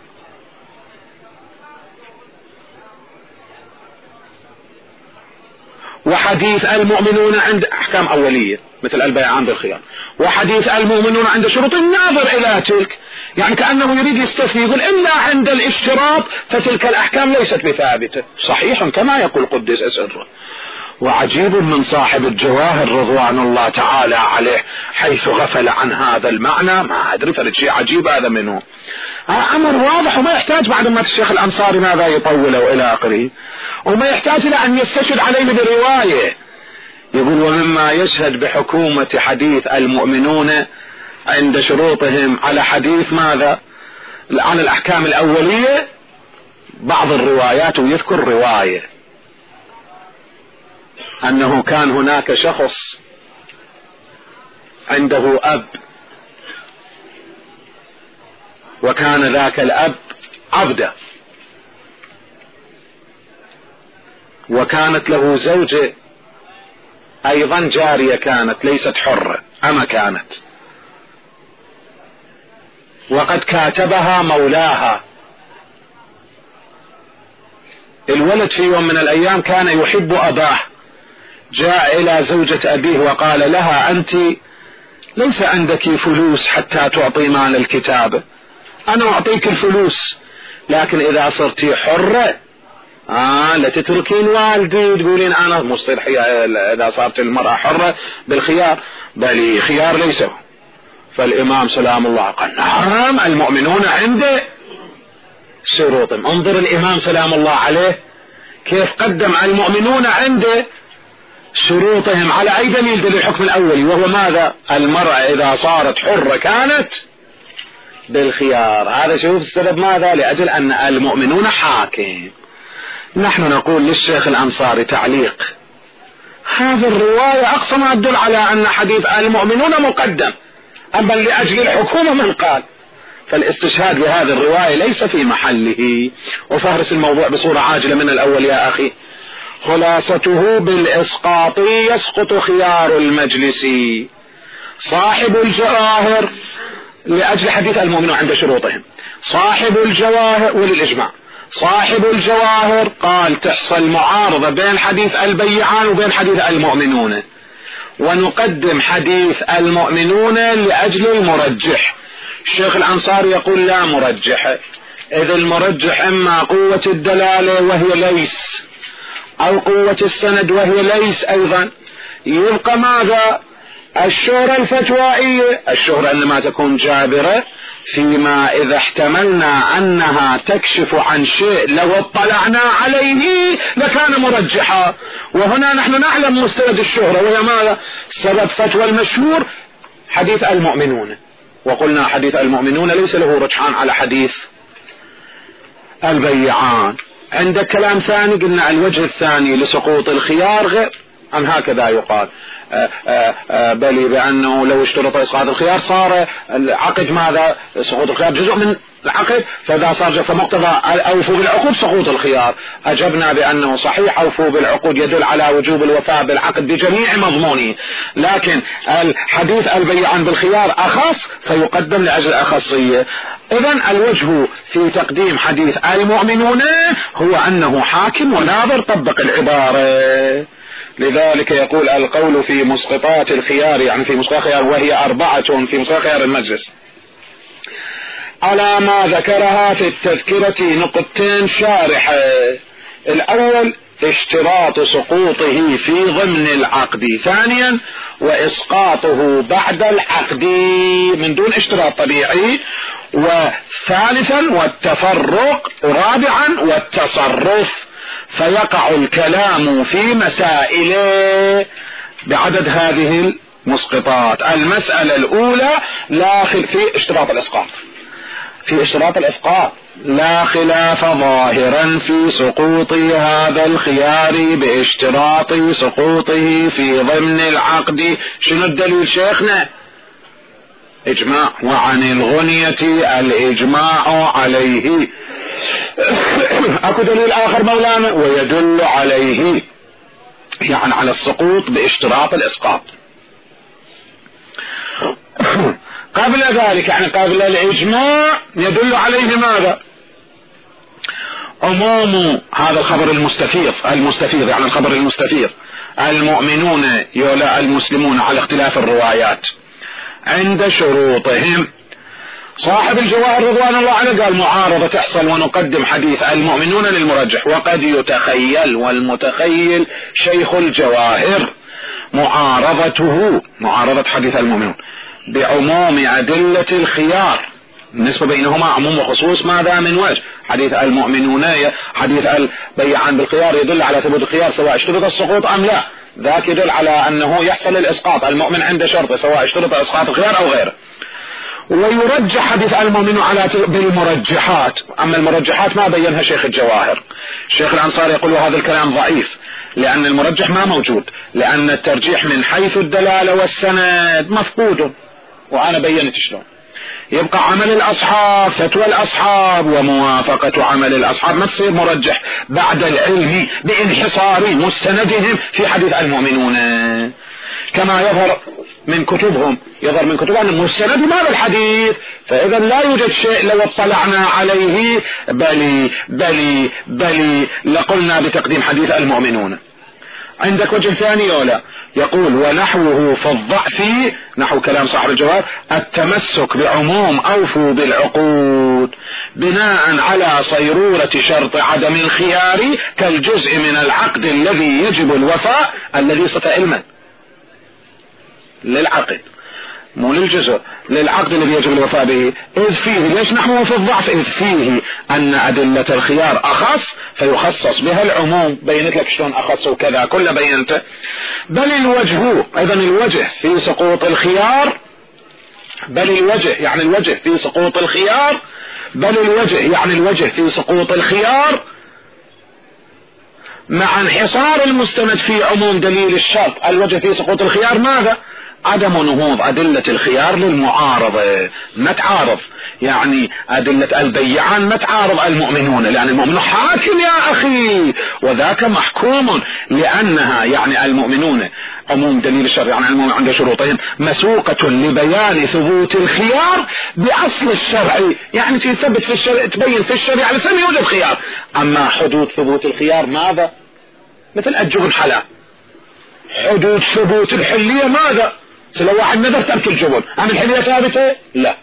وحديث المؤمنون عند أحكام أولية مثل البيعان بالخيار، وحديث المؤمنون عند شروط الناظر إلى تلك، يعني كأنه يريد يستثني يقول إلا عند الاشتراط فتلك الأحكام ليست بثابتة. صحيح كما يقول قدس سره. وعجيب من صاحب الجواهر رضوان الله تعالى عليه حيث غفل عن هذا المعنى، ما أدري فرد شيء عجيب هذا منه. أمر واضح وما يحتاج بعد ما الشيخ الأنصاري ماذا يطوله إلى آخره، وما يحتاج إلى أن يستشهد عليه برواية. يقول ومما يشهد بحكومة حديث المؤمنون عند شروطهم على حديث ماذا؟ عن الأحكام الأولية بعض الروايات، ويذكر رواية أنه كان هناك شخص عنده أب، وكان ذاك الأب عبدا، وكانت له زوجة أيضا جارية، كانت ليست حرة أما كانت، وقد كاتبها مولاها. الولد في يوم من الأيام كان يحب أباه، جاء إلى زوجة أبيه وقال لها: أنت ليس عندك فلوس حتى تعطي مال الكتابة، أنا أعطيك الفلوس، لكن إذا صرت حرة لتتركين والدي، تقولين أنا مصير إذا صارت المرأة حرة بالخيار، بل خيار ليس. فالإمام سلام الله قال: نعم، المؤمنون عنده شروطهم. انظر الإمام سلام الله عليه كيف قدم المؤمنون عنده شروطهم على أي دليل الحكم الأولي، وهو ماذا؟ المرأة إذا صارت حرة كانت بالخيار. هذا شوف السبب ماذا؟ لأجل أن المؤمنون حاكم. نحن نقول للشيخ الأنصاري تعليق: هذه الرواية أقصى ما تدل على أن حديث المؤمنون مقدم، أما لأجل الحكومة من قال. فالاستشهاد بهذه الرواية ليس في محله. وفهرس الموضوع بصورة عاجلة من الأول يا أخي. خلاصته: بالإسقاط يسقط خيار المجلس. صاحب الجواهر لأجل حديث المؤمنون عند شروطهم، صاحب الجواهر وللإجماع، صاحب الجواهر قال تحصل معارضة بين حديث البيعان وبين حديث المؤمنون، ونقدم حديث المؤمنون لأجل المرجح. الشيخ الأنصاري يقول: لا مرجح، إذ المرجح إما قوة الدلالة وهي ليس، أو قوة السند وهي ليس أيضا. يبقى ماذا؟ الشهرة الفتوائية. الشهرة إنما تكون جابرة فيما إذا احتملنا أنها تكشف عن شيء لو اطلعنا عليه لكان مرجحا، وهنا نحن نعلم مستند الشهرة وهي ماذا؟ سبب فتوى المشهور حديث المؤمنون، وقلنا حديث المؤمنون ليس له رجحان على حديث البيعان. عندك كلام ثاني، قلنا الوجه الثاني لسقوط الخيار غير أم هكذا يقال، بل بأنه لو اشترط إسقاط الخيار صار العقد ماذا؟ سقوط الخيار جزء من العقد، فإذا صار فمقتضى أوفوا بالعقود سقوط الخيار. أجبنا بأنه صحيح أوفوا بالعقود يدل على وجوب الوفاء بالعقد بجميع مضمونه، لكن الحديث البيعان بالخيار أخص فيقدم لأجل أخصية. إذن الوجه في تقديم حديث المؤمنون هو أنه حاكم وناظر طبق العبارة. لذلك يقول: القول في مسقطات الخيار، يعني في مسقط خيار، وهي 4 في مسقط خيار المجلس، على ما ذكرها في التذكرة نقطتين شارحة. الأول: اشتراط سقوطه في ضمن العقد، ثانيا: وإسقاطه بعد العقد من دون اشتراط طبيعي، وثالثا: والتفرق، ورابعا: والتصرف. فيقع الكلام في مسائل بعدد هذه المسقطات. المسألة الأولى في اشتراط الإسقاط. في اشتراط الإسقاط لا خلاف ظاهرا في سقوط هذا الخيار باشتراط سقوطه في ضمن العقد. شنو الدليل شيخنا؟ إجماع. وعن الغنية الإجماع عليه. أكو دليل آخر مولانا؟ ويدل عليه، يعني على السقوط باشتراط الإسقاط. قبل ذلك يعني قبل الإجماع يدل عليه ماذا؟ عموم هذا الخبر المستفيض يعني الخبر المستفيض: المؤمنون يولى المسلمون على اختلاف الروايات عند شروطهم. صاحب الجواهر رضوان الله عنه قال معارضة تحصل ونقدم حديث المؤمنون للمرجح. وقد يتخيل، والمتخيل شيخ الجواهر، معارضة حديث المؤمنون بعموم أدلة الخيار. النسبة بينهما عموم وخصوص ماذا؟ من وجه. حديث المؤمنون، حديث البيعان بالخيار يدل على ثبوت الخيار سواء اشترط السقوط أم لا، ذاك يدل على أنه يحصل الإسقاط. المؤمن عنده شرط سواء اشترط إسقاط الخيار أو غيره. ويرجح حديث المؤمن على بالمرجحات. أما المرجحات ما بينها شيخ الجواهر. الشيخ الأنصاري يقول هذا الكلام ضعيف، لأن المرجح ما موجود، لأن الترجيح من حيث الدلالة والسند مفقود، وأنا بينت شلون. يبقى عمل الأصحاب، فتوى الأصحاب، وموافقة عمل الأصحاب ما تصير مرجح بعد العلم بانحصار مستندهم في حديث المؤمنون، كما يظهر من كتبهم، يظهر من كتبهم مستند بهذا الحديث، فإذا لا يوجد شيء لو اطلعنا عليه بل لقلنا بتقديم حديث المؤمنون. عندك وجه ثاني ولا؟ يقول ونحوه في الضعف، نحو كلام صاحب الجواب، التمسك بعموم أوفوا بالعقود بناء على صيرورة شرط عدم الخيار كالجزء من العقد الذي يجب الوفاء، الذي صفة علما للعقد مو للجزء، للعقد الذي يجب الوفاء به، إذ فيه، ليش نحوه في الضعف؟ إذ فيه أن أدلة الخيار أخص فيخصص بها العموم. بينت لك شلون أخص وكذا كله بينته. بل الوجه، أيضا الوجه في سقوط الخيار، بل الوجه يعني الوجه في سقوط الخيار، بل الوجه يعني الوجه في سقوط الخيار مع انحصار المستند في عموم دليل الشرط. الوجه في سقوط الخيار ماذا؟ عدم نهوض أدلة الخيار للمعارضة، ما تعارض، يعني أدلة البيعان ما تعارض المؤمنون، لأن المؤمنون حاكم يا أخي وذاك محكوم، لأنها يعني المؤمنون عموم دليل الشرع، يعني المؤمن عند شروطهم مسوقة لبيان ثبوت الخيار بأصل الشرعي، يعني تثبت في الشرع، تبين في الشرع على سبيل يوجد خيار. أما حدود ثبوت الخيار ماذا؟ مثل الجبن حلال. حدود ثبوت الحلية ماذا؟ لو واحد نذر ترك الجبن، أم الحلية ثابتة؟ لا،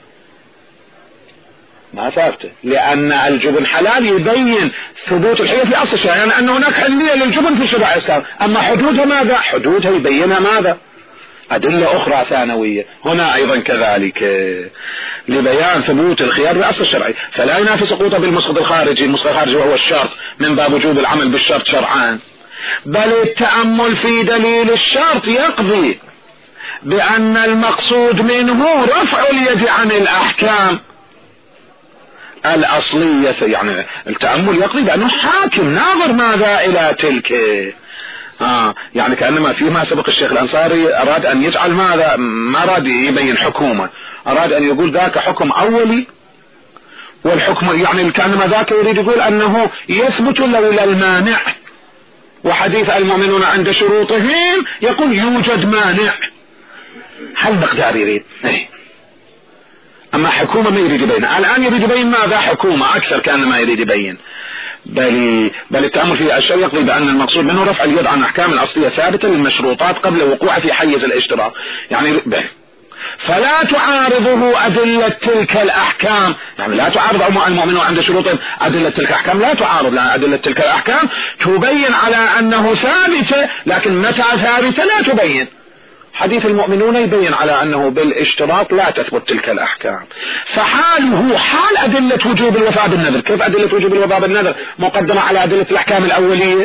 ما ثابتة، لأن الجبن حلال يبين ثبوت الحلية في أصل الشرع، يعني أن هناك حلية للجبن في شرع الإسلام. أما حدودها ماذا؟ حدودها يبينها ماذا؟ أدلة أخرى ثانوية. هنا أيضا كذلك لبيان ثبوت الخيار بأصل الشرعي، فلا ينافي سقوطه بالمسقط الخارجي. المسقط الخارجي وهو الشرط من باب وجوب العمل بالشرط شرعان، بل التأمل في دليل الشرط يقضي بأن المقصود منه رفع اليد عن الأحكام الأصلية. يعني التأمل يقضي بأنه حاكم ناظر ماذا إلى تلك، يعني كأنما فيما سبق الشيخ الأنصاري أراد أن يجعل ماذا، ما أراد يبين حكومة، أراد أن يقول ذاك حكم أولي، والحكم يعني كأنما ذاك يريد يقول أنه يثبت لولا المانع، وحديث المؤمنون عند شروطهم يقول يوجد مانع. هل مقدار يريد؟ أما حكومة ما يريد يبين، الآن يريد يبين ماذا؟ حكومة أكثر كأن ما يريد يبين. بل التأمل في الشيء يقضي بأن المقصود منه رفع اليد عن الأحكام الأصلية ثابتة للمشروطات قبل وقوعها في حيز الاشتراط، يعني فلا تعارضه أدلة تلك الأحكام، يعني لا تعارض المؤمنون عند شروطهم أدلة تلك الأحكام، لا تعارض، لأن أدلة تلك الأحكام تبين على أنه ثابتة، لكن متى ثابتة لا تبين. حديث المؤمنون يبين على أنه بالاشتراط لا تثبت تلك الأحكام. فحاله حال أدلة وجوب الوفاء بالنذر. كيف أدلة وجوب الوفاء بالنذر مقدمة على أدلة الأحكام الأولية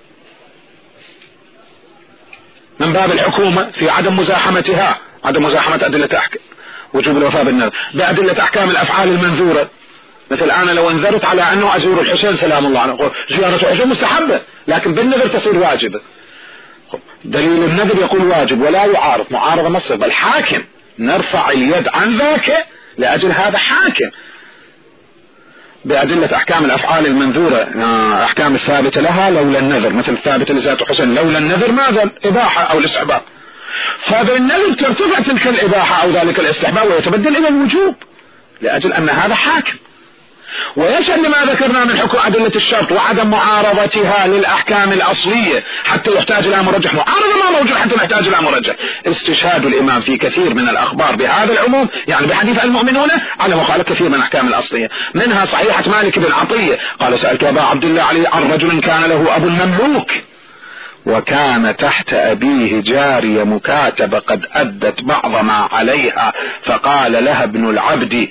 من باب الحكومة في عدم مزاحمتها، عدم مزاحمة أدلة وجوب الوفاء بالنذر بأدلة أحكام الأفعال المنذورة. مثل أنا لو انذرت على أنه أزور الحسين سلام الله عليه، زيارة الحسين مستحبة لكن بالنذر تصير واجبة. دليل النذر يقول واجب ولا يعارض، معارضة مصر، بل حاكم نرفع اليد عن ذاك لأجل هذا حاكم بأدلة أحكام الأفعال المنذورة، أحكام الثابتة لها لولا النذر، مثل الثابتة لذات حسين لولا النذر ماذا؟ الإباحة أو الاستحباب، فبالنذر ترتفع تلك الإباحة أو ذلك الاستحباب ويتبدل إلى الوجوب لأجل أن هذا حاكم. ويشهد لما ذكرنا من حكم أدلة الشرط وعدم معارضتها للأحكام الأصلية حتى يحتاج إلى مرجح، معارضة ما موجود حتى نحتاج إلى مرجح. استشهاد الإمام في كثير من الأخبار بهذا العموم، يعني بحديث المؤمنون، على مخالفة كثير من الأحكام الأصلية، منها صحيحة مالك بن عطية قال سألت أبا عبد الله علي عن رجل كان له أبو مملوك وكان تحت أبيه جارية مكاتبة قد أدت بعض ما عليها، فقال لها ابن العبد،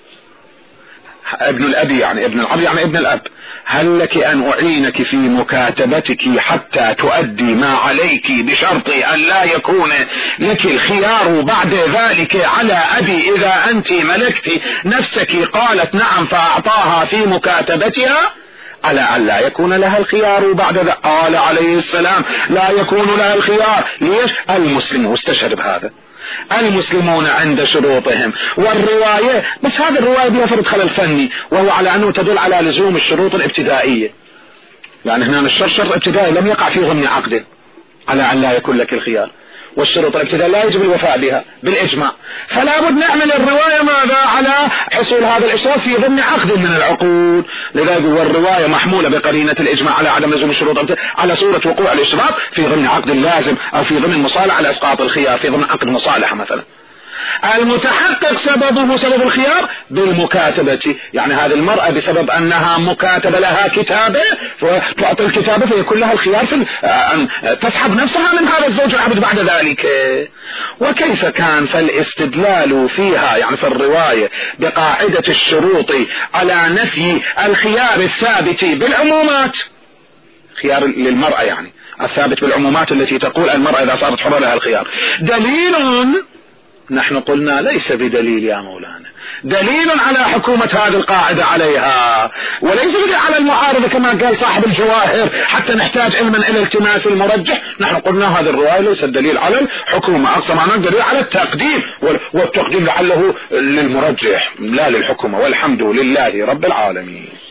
ابن الأب يعني ابن العبد يعني ابن الأب، هل لك أن أعينك في مكاتبتك حتى تؤدي ما عليك بشرط أن لا يكون لك الخيار بعد ذلك على أبي إذا أنت ملكت نفسك؟ قالت نعم، فأعطاها في مكاتبتها على أن لا يكون لها الخيار بعد ذلك. قال عليه السلام لا يكون لها الخيار. ليش؟ المسلم واستشهد بهذا، المسلمون عند شروطهم. والرواية بس هذه الرواية بها فرد خلل فني، وهو على أنه تدل على لزوم الشروط الابتدائية، يعني هنا الشرط شرط ابتدائي لم يقع فيه ضمن عقد على أن لا يكون لك الخيار، والشروط الابتداء لا يجب الوفاء بها بالإجماع، فلا بد نعمل الرواية ماذا على حصول هذا الإشراط في ضمن عقد من العقود. لذلك والرواية محمولة بقرينة الإجماع على عدم لزوم الشروط على صورة وقوع الإشراط في ضمن عقد لازم أو في ضمن مصالحة على إسقاط الخيار في ضمن عقد مصالحة مثلا. المتحقق سبب الخيار بالمكاتبة، يعني هذه المرأة بسبب أنها مكاتبة لها كتابة فتعطي الكتابة فيكون لها الخيار في أن تسحب نفسها من هذا الزوج العبد بعد ذلك. وكيف كان فالاستدلال فيها يعني في الرواية بقاعدة الشروط على نفي الخيار الثابت بالعمومات، خيار للمرأة يعني الثابت بالعمومات التي تقول المرأة إذا صارت حرة لها الخيار، دليل نحن قلنا ليس بدليل يا مولانا، دليل على حكومة هذه القاعدة عليها وليس بدليل على المعارضة كما قال صاحب الجواهر حتى نحتاج علما إلى التماس المرجح. نحن قلنا هذه الرواية ليس الدليل على الحكومة، أقصى معنى الدليل على التقديم، والتقديم لعله للمرجح لا للحكومة، والحمد لله رب العالمين.